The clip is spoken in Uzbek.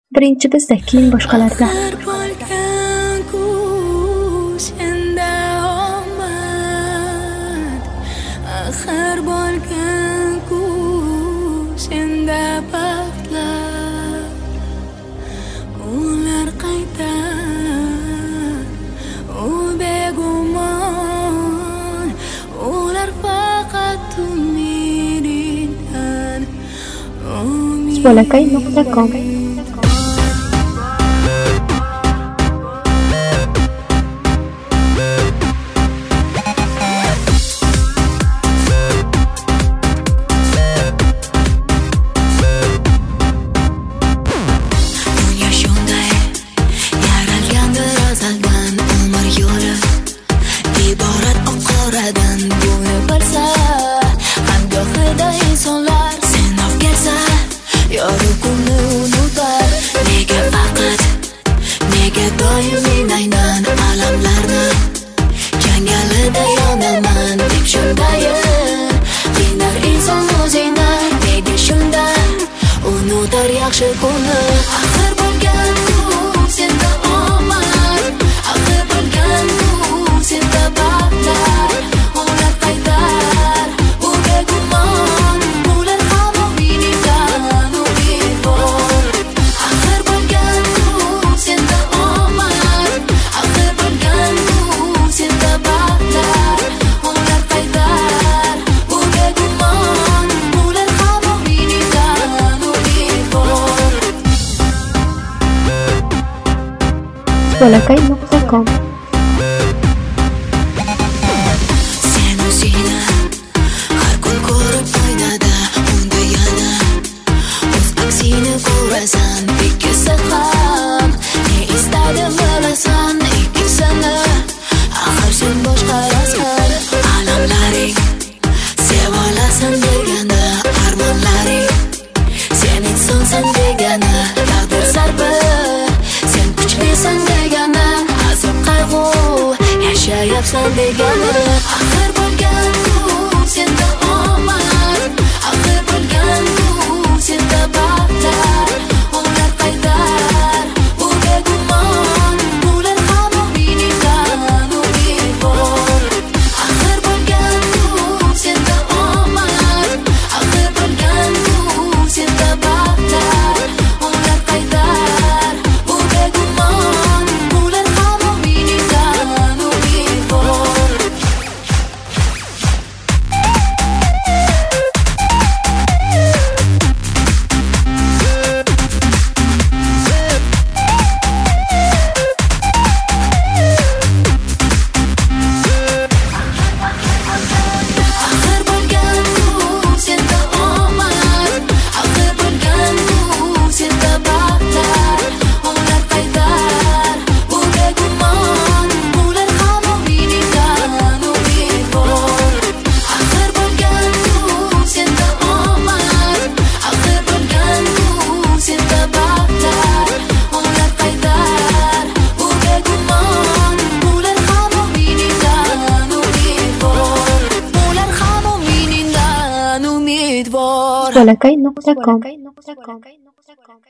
Birinchi bizda, keyin boshqalarda. Axir bo'lgan-ku senda baxtlar, ular qaytar, u begumon, ular faqat umidingdan. Bolakay.com Aynan alamlarni jangalida yonaman deb shundayin qinar inson o'zingni nega shunday unutar yaxshi kunni. Axir bo'lgan-ku senda omad, axir bo'lgan-ku senda baxtlar, ular qaytar, u begumon, ular ham umidingdan umid bor. Axir bo'lgan-ku senda Bolakay.com Sen o'zingni har kun ko'rib oynada, unda yana o'z aksini ko'rasan. Ikkisi ham ne istadi bilasan, ikkisini axir sen boshqarasan. Alamlaring sev olasan degani, armonlaring sen insonsan degani, taqdir zarbi sen kuchlisan degani, azob qayg'u yashayapsan degani. Axir bo'lgan-ku senda omad, axir bo'lgan-ku senda baxtlar, ular qaytar, u begumon, ular ham umidingdan umid bor. Axir bo'lgan-ku senda omad, axir bo'lgan-ku senda baxtlar, ular qaytar, u begumon, ular ham umidingdan umid bor. Axir bo'lgan-ku senda omad, axir bo'lgan-ku senda baxtlar, ular qaytar, u begumon, ular ham umidingdan umid bor. Axir bo'lgan-ku senda omad, axir bo'lgan-ku senda baxtlar, ular qaytar, u begumon, ular ham umidingdan umid bor. Ular ham umidingdan umid bor. Bolakay.com